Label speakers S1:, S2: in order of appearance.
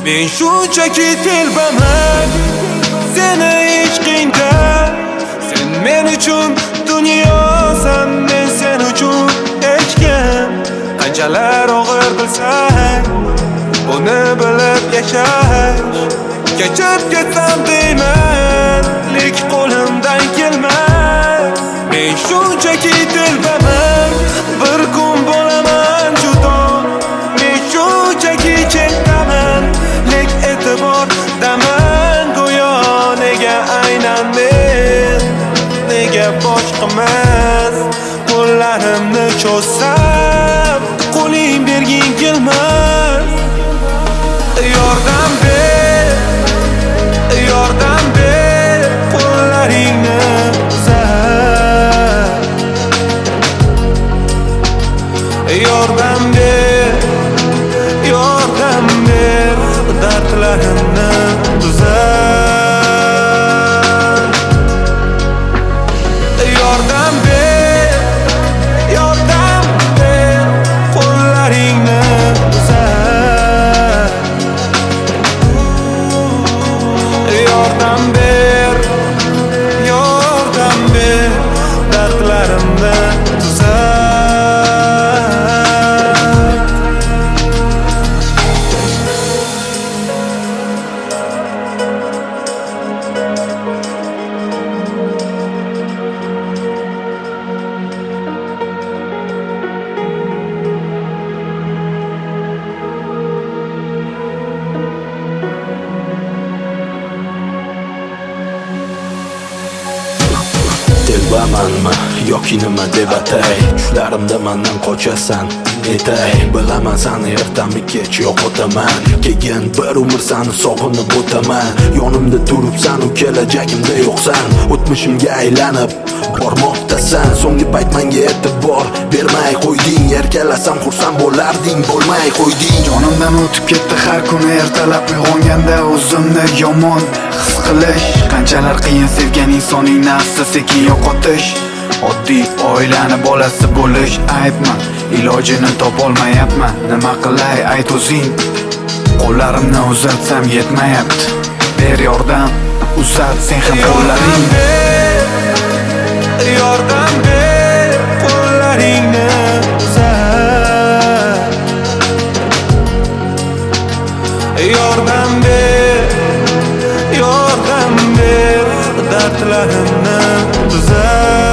S1: Men shunchaki telbaman seni ishqingda. Sen men uchun dunyosan, men sen uchun hech kim. Qanchalar og'ir bilsang, buni bilib yashash. Kechib ketsam deyman, lek qo'limdan kelmas. Men shunchaki telbaman, bir kun bo'laman judo. Men shunchaki chekdaman, lek e'tibordaman. Go'yo nega aynan men, nega boshqa emas? Qo'llarimni cho'zsam, qo'ling berging kelmas. Yordam ber, yordam ber, qo'llaringni uzat. Yordam ber, yordam ber, dardlarimni tuzat. Yordam ber, yordam ber, qo'llaringni uzat. Yordam ber, yordam ber, dardlarimni tuzat.
S2: Telbamanmi yoki nima deb atay, tushlarimda mendan qochasan etay. Bilaman seni ertami kech yo'qotaman, keyin bir umr seni sog'inib o'taman. Yonimda turibsan, u kelajagimda yo'qsan, o'tmishimga aylanib bormoqdasan. So'nggi payt menga e'tibor bermay qo'yding, erkalasam xursand bo'larding, bo'lmay qo'yding.
S3: Jonimdan o'tib ketdi har kuni ertalab uyg'onganda o'zimni yomon his qilish. Qanchalar qiyin sevgan insoningni asta sekin yo'qotish. Oddiy oilani bolasi bo'lish aybmi? Ilojini topolmayapman, nima qilay ayt o'zing. Qo'llarimni uzatsam yetmayapti, ber yordam, uzat sen ham qo'llaringni.
S1: Yordam ber, qo'llaringni uzat. Yordam ber, yordam ber, dardlarimni tuzat.